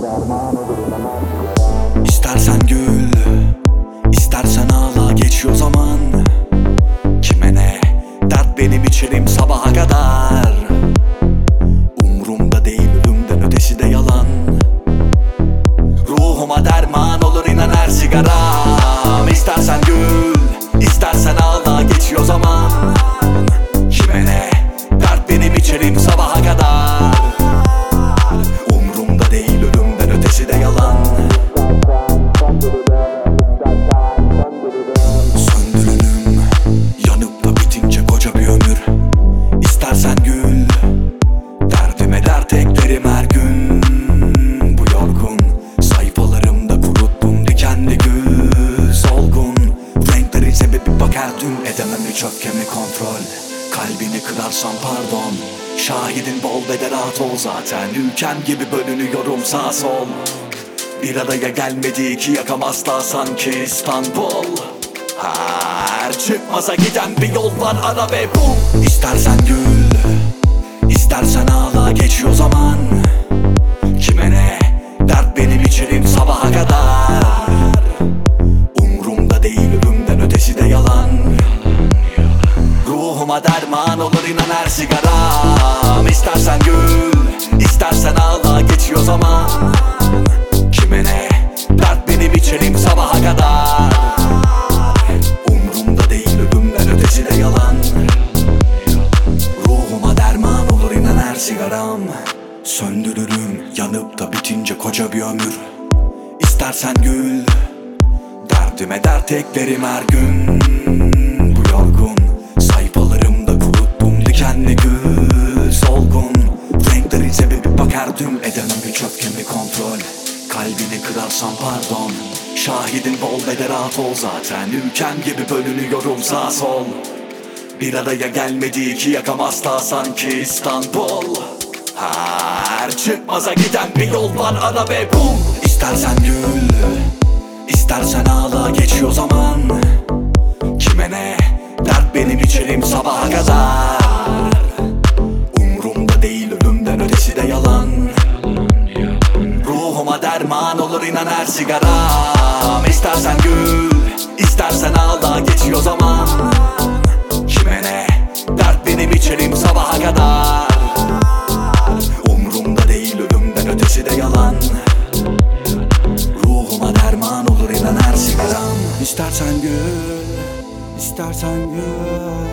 İstersen gül, istersen ağla, geçiyor zaman. Kime ne, dert benim içerim sabaha kadar. Umrumda değil, ölümden ötesi de yalan. Ruhuma derman olur inan her sigaram. İstersen gül, istersen ağla, geçiyor zaman. Kime ne, dert benim içerim sabaha kadar. Umrumda değil, ölümden ötesi de yalan. Söndürürüm, yanıp da bitince koca bir ömür. İstersen gül, derdime dert eklerim her gün. Bu yorgun sayfalarımda kuruttum dikenli gül. Solgun renklerin sebebi bak her gün. Edemem hiç öfkemi kontrol, kalbini kırarsam pardon. Şahidin bol ve de rahat ol zaten. Ülkem gibi bölünüyorum sağ sol. Bir araya gelmedi iki yakam asla sanki İstanbul. Her çıkmaza giden bir yol var, ara ve bul. İstersen gül, istersen ağla, geçiyor zaman. Kime ne, dert benim içerim sabaha kadar. Umrumda değil, ölümden ötesi de yalan. Ruhuma derman olur inan her sigaram. İstersen gül, istersen ağla, geçiyor zaman. Kime ne, dert benim içerim sabaha kadar. Umrumda değil, ölümden ötesi de yalan. Ruhuma derman olur inan her sigaram. Söndürürüm, yanıp da bitince koca bir ömür. İstersen gül, derdime dert eklerim her gün. Bu yorgun sayfalarımda kuruttum dikenli gül. Solgun renklerin sebebi bak her düm. Edemem hiç öfkemi kontrol, kalbini kırarsam pardon. Şahidin bol ve de rahat ol zaten. Ülkem gibi bölünüyorum sağ sol. Bir araya gelmedi iki yakam asla sanki İstanbul. Her çıkmaza giden bir yol var, ara ve bul. İstersen gül, istersen ağla, geçiyor zaman. Kime ne, dert benim içerim sabaha kadar. Umrumda değil, ölümden ötesi de yalan. Ruhuma derman olur inan her sigaram. İstersen gül, istersen ağla, geçiyor zaman. Kime ne, dert benim içerim sabaha kadar. Umrumda değil, ölümden ötesi de yalan. Ruhuma derman olur inan her sigaram. İstersen gül, istersen gül,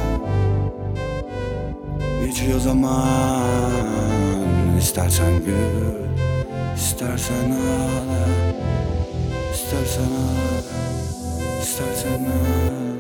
geçiyor zaman. İstersen gül, İstersen ağla, istersen ağla, istersen ağla.